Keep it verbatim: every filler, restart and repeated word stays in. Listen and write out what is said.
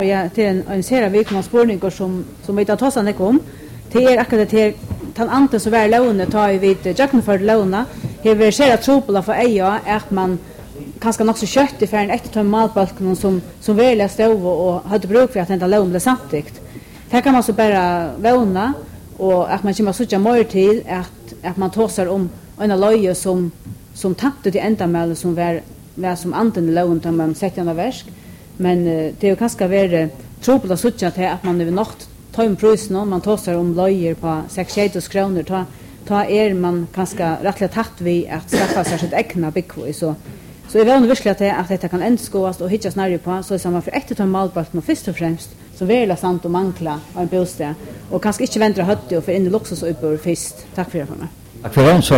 Ja, till en en serie vikna spårningar som som vi tar tossa nek om. Det är akkurat det tan ante så väl låna tar vi vid jacken för låna. Det vill säga tropla för eja att man kanske nog så kött i för en ett ton malbalken som som väl stod och hade bruk för att hända lån blev samtidigt. Här kan man så bara låna och att man kommer så mer till att att man tossar om en löje som som tappade till ändamål som var var som anten lån som man sätter under verk. Men uh, det är ju ganska väl tropla så att att man över natt tar en pris nå man tossar om löjer på sex hundra kronor ta ta är man ganska rättligt tatt vi att skaffa sig sitt egna bikvoj så så är det verkligen att detta kan ändskås och hittas närmare på så är samma för ett ton malbalken och först och främst så väl sant och mankla en bostad och kanske inte vänta hötte och för in i luxus och uppor först. Tack för det för mig. Tack för det.